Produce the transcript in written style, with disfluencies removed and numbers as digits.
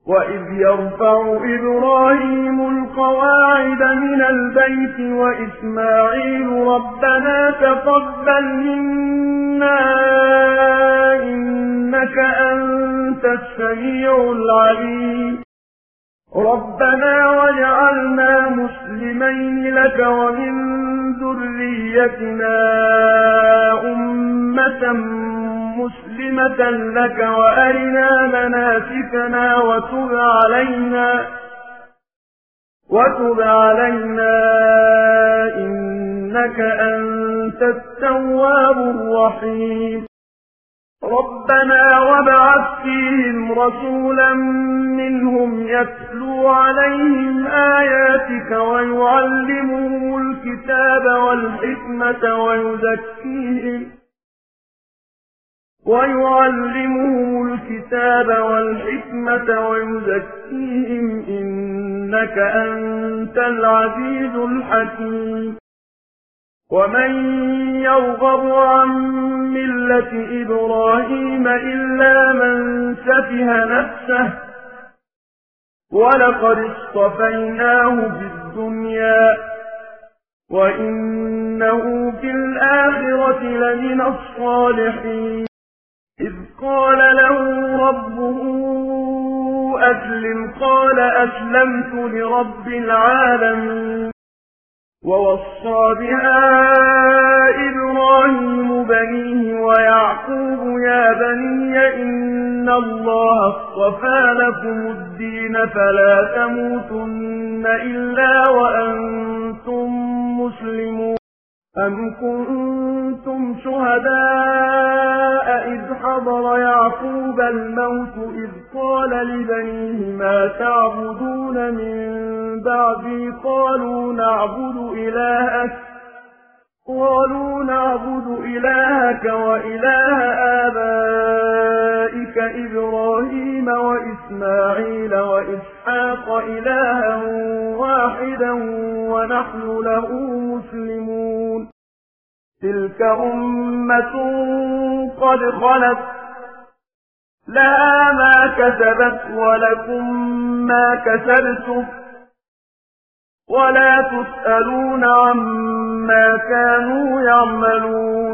وإذ يرفع إبراهيم القواعد من البيت وإسماعيل ربنا تقبل منا إنك أنت السميع العليم ربنا واجعلنا مسلمين لك ومن ذريتنا أمة مسلمة لك وأرنا مناسكنا وتب علينا إنك أنت التواب الرحيم ربنا وابعث فيهم رسولا منهم يتلو عليهم آياتك ويعلمهم الكتاب والحكمة ويزكيهم إنك أنت العزيز الحكيم ومن يرغب عن ملة إبراهيم إلا من سفه نفسه ولقد اصطفيناه في الدنيا وإنه في الآخرة لمن الصالحين إذ قال له ربه أسلم قال أسلمت لرب العالمين ووصى بها إبراهيم بنيه ويعقوب يا بني إن الله اصطفى لكم الدين فلا تموتن إلا وأنتم مسلمون أم كنتم شهداء إذ حضر يعقوب الموت إذ قال لبنيه ما تعبدون من بعدي قالوا نعبد إلهك وإله آبائك إبراهيم وإسماعيل وإسحاق إلها واحدا ونحن له مسلمون تلك أمة قد خلت لها ما كسبت ولكم ما كسبتم ولا تسألون عما كانوا يعملون